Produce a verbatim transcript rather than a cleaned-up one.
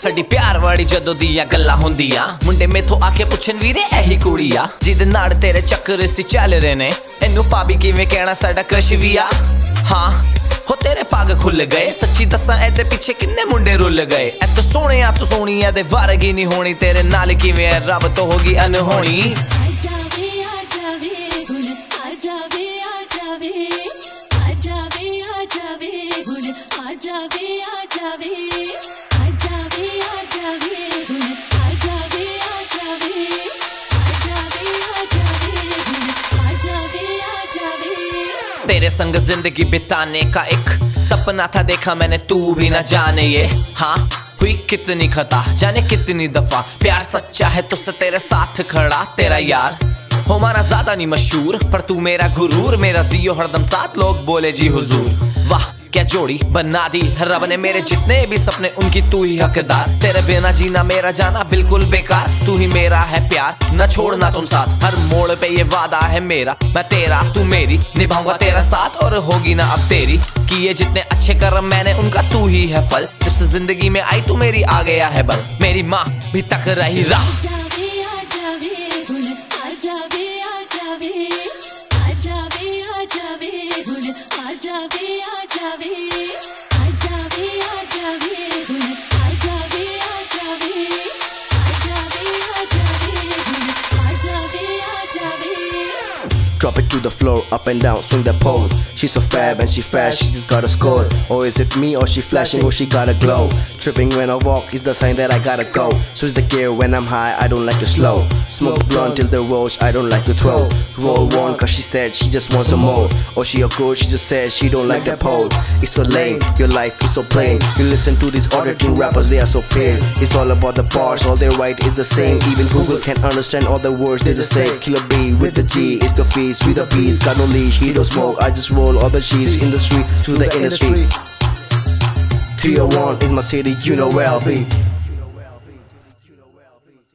ਸਾਡੀ ਪਿਆਰ ਵਾਲੀ ਜਦੋਂ ਦੀਆਂ ਗੱਲਾਂ ਹੁੰਦੀਆਂ ਮੁੰਡੇ ਮੇਥੋਂ ਆ ਕੇ ਪੁੱਛਣ ਵੀਰੇ ਇਹੀ ਕੁੜੀ ਆ ਜਿਹਦੇ ਨਾਲ ਤੇਰੇ ਚੱਕਰ ਸੀ ਚੱਲ ਰਹੇ ਨੇ ਇਹਨੂੰ ਭਾਬੀ ਕਿਵੇਂ ਕਹਿਣਾ ਸਾਡਾ ਕ੍ਰਸ਼ ਵੀ ਆ ਹਾਂ ਹੋ ਤੇਰੇ ਪੱਗ ਖੁੱਲ ਗਏ ਸੱਚੀ ਦੱਸਾਂ ਇਹਦੇ ਪਿੱਛੇ ਕਿੰਨੇ ਮੁੰਡੇ ਰੁੱਲ ਗਏ ਐ ਤੂੰ ਸੋਹਣਿਆ ਤੂੰ ਸੋਹਣੀ ਇਹਦੇ ਵਰਗੀ ਨਹੀਂ ਹੋਣੀ ਤੇਰੇ ਨਾਲ ਕਿਵੇਂ ਰੱਬ ਤੋਂ ਹੋਗੀ ਅਨਹੋਣੀ तेरे संग जिंदगी बिताने का एक सपना था देखा मैंने तू भी ना जाने ये हाँ हुई कितनी खता जाने कितनी दफा प्यार सच्चा है तुझसे तेरे साथ खड़ा तेरा यार हो माना ज्यादा नहीं मशहूर पर तू मेरा गुरूर मेरा दियो हरदम साथ लोग बोले जी हुजूर वाह क्या जोड़ी बना दी रब ने मेरे जितने भी सपने उनकी तू ही हकदार तेरे बिना जीना मेरा जाना बिल्कुल बेकार तू ही मेरा है प्यार न छोड़ना तुम साथ हर मोड़ पे ये वादा है मेरा मैं तेरा तू मेरी निभाऊंगा तेरा साथ और होगी ना अब तेरी किए जितने अच्छे कर्म मैंने उनका तू ही है फल जब से जिंदगी में आई तू मेरी आ गया है बल मेरी माँ भी तक रही राह Drop it to the floor, up and down, swing the pole. She's so fab and she fast, she just got a score. Or is it me or she flashing or she got a glow? Tripping when I walk is the sign that I gotta go. Switch the gear when I'm high, I don't like to slow. Smoke blunt till the roach, I don't like to throw. Roll one cause she said she just wants some more. Or she a good, she just said she don't like the pole. It's so lame, your life is so plain. You listen to these auto-tune rappers, they are so pale. It's all about the bars, all they write is the same. Even Google can't understand all the words they just say. Killer B with the G, it's the feast. With the beats, got no leash, he don't smoke. I just roll all the cheese in the street to the industry. three oh one is my city, you know where I'll be.